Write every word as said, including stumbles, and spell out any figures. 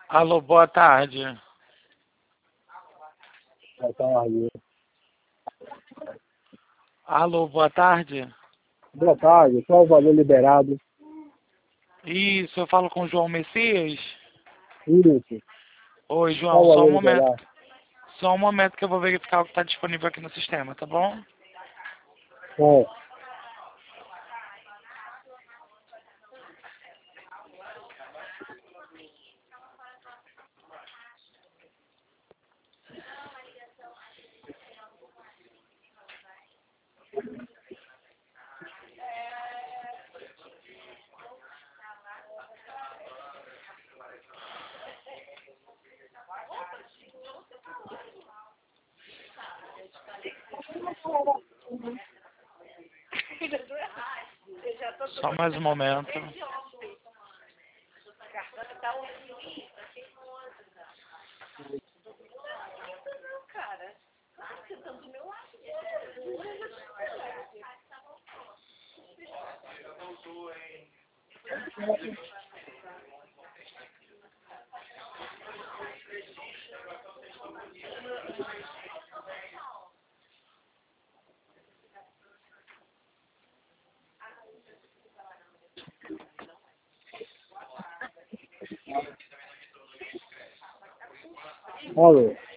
Alô, boa tarde. Boa tarde. Alô, boa tarde. Boa tarde. Qual o valor liberado? Isso, eu falo com o João Messias. Isso. Oi, Qual João, o só um valor momento. liberado? Só um momento que eu vou verificar o que está disponível aqui no sistema, tá bom? É. Só mais um momento. Alô.